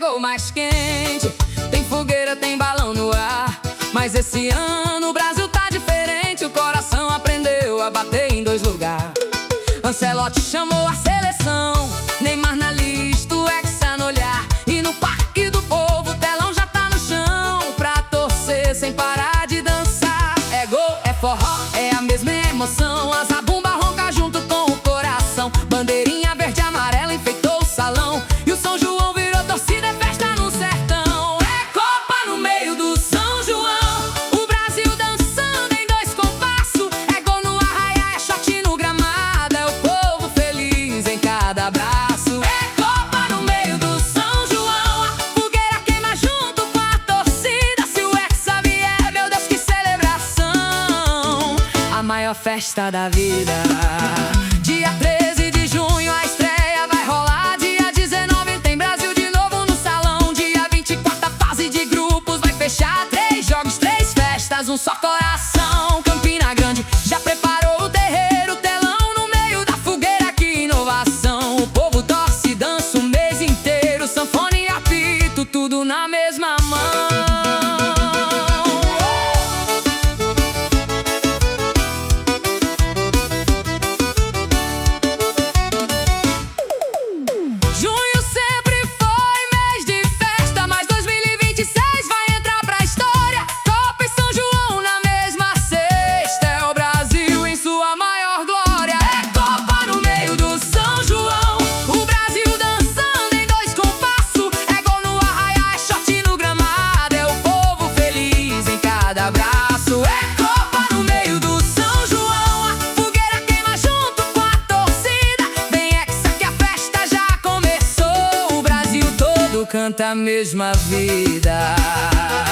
ficou mais quente. Tem fogueira, tem balão no ar. Mas esse ano o Brasil tá diferente. O coração aprendeu a bater em dois lugares. Ancelotti chamou a seleção, Neymar na lista, o Hexa no olhar. E no Parque do Povo o telão já tá no chão, pra torcer sem parar de dançar. É gol, é forró, é a mesma emoção. A zabumba ronca junto com o coração. Bandeirinha verde e amarela enfeitou o salão. E o São João virou torcida, é festa no sertão. É Copa no meio do São João, o Brasil dançando em dois compassos. É gol no arraiá, é shot no gramado. É o povo feliz em cada abraço. É Copa no meio do São João, a fogueira queima junto com a torcida. Se o Hexa vier, meu Deus, que celebração! A maior festa da vida. Dia 13 de junho a estreia vai rolar. Dia 19 tem Brasil de novo no salão. Dia 24 a fase de grupos vai fechar. 3 jogos, 3 festas, um só coração. Campina Grande já preparou o terreiro, telão no meio da fogueira, que inovação. O povo torce e dança o mês inteiro. Sanfona e apito, tudo na mesma mão. Junho sempre foi mês de festa, mas 2026 vai entrar pra história. Copa e São João na mesma sexta. É o Brasil em sua maior glória. É Copa no meio do São João, o Brasil dançando em dois compassos. É gol no arraiá, é shot no gramado. É o povo feliz em cada abraço. É Copa no meio do São João, a fogueira queima junto com a torcida. Vem Hexa que a festa já começou. O Brasil todo canta a mesma vida.